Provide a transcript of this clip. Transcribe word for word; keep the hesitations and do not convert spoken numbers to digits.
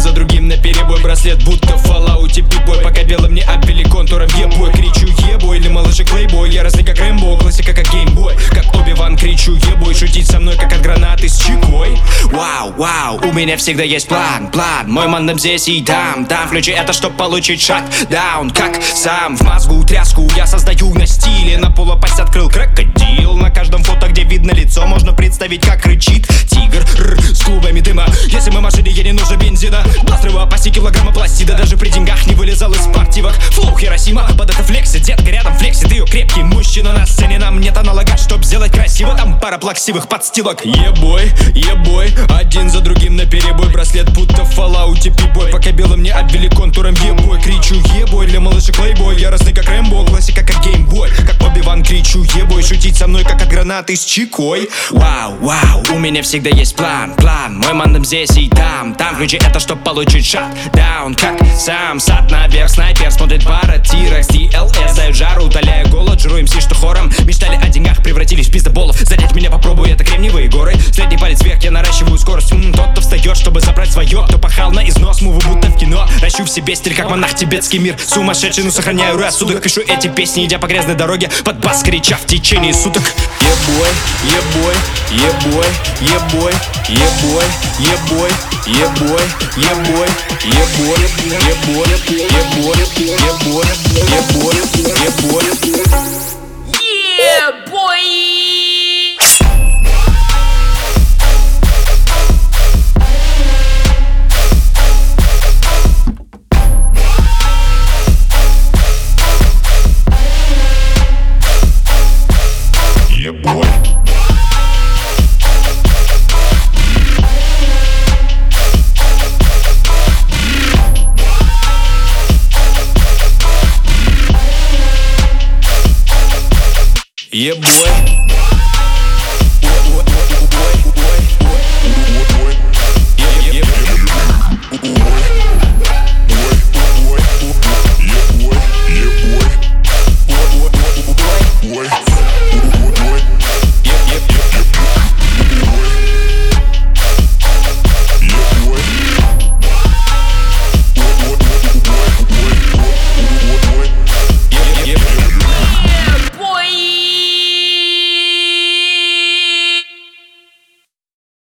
за другим на перебой. Браслет будто в Fallout и пипой. Пока белым не обвели контуром ебой. Кричу ебой или малышек плейбой. Яростный как Рэмбо, классика как геймбой. Как Оби-Ван кричу ебой. Шутить со мной как от гранаты с чекой. Вау, вау, у меня всегда есть план, план. Мой мандам здесь и там, там. Включи это, чтоб получить шатдаун. Как сам в мозгу тряску я создаю на стиле. На полупасть открыл крокодил. На каждом фото, где видно лицо, можно представить, как рычит тигр р, с клубами дыма. Если мы машине, ей не нужно бензина. Бастрого почти килограмма пластида. Даже при деньгах не вылезал из спортивок. Флоу Хиросима, под это флексит. Детка рядом флексит, ее крепкий мужчина на сцене. Нам нет аналога, чтоб сделать красиво. Там пара плаксивых подстилок. Ебой, ебой, один за другим на перебой. Браслет будто в Fallout и пипой. Пока белым не обвели контуром ебой. Кричу ебой для малышек плейбой. Яростный как Рэмбо, классика как геймбой. Как Оби-Ван кричу ебой. Шутить со мной как от гранаты с чекой. Вау, вау, у меня всегда есть план, план. Мой мандам здесь и там, там. Включи это, чтоб получить шатдаун. Как сам сад наверх, снайпер смотрит пара тирах. С ти эл эс дают жару, удаляя голод. Жру эм си, что хором мечтали о деньгах, превратились в пиздоболов. Задеть меня попробуй, это кремниевые горы. Средний палец вверх, я наращиваю скорость. М-м, тот, кто встает, чтобы забрать свое. Кто пахал на износ, мувы будто в кино. Ращу в себе стиль, как монах, тибетский мир. Сумасшедший, но сохраняю рассудок. Пишу эти песни, идя по грязной дороге, под бас крича в течение суток. Ебой, ебой, ебой, ебой, ебой, ебой, ебой, ебой, ебой, ебой, ебой, ебой, ебой, ебой. Yeah, boy! Yeah, boy. Yeah, boy.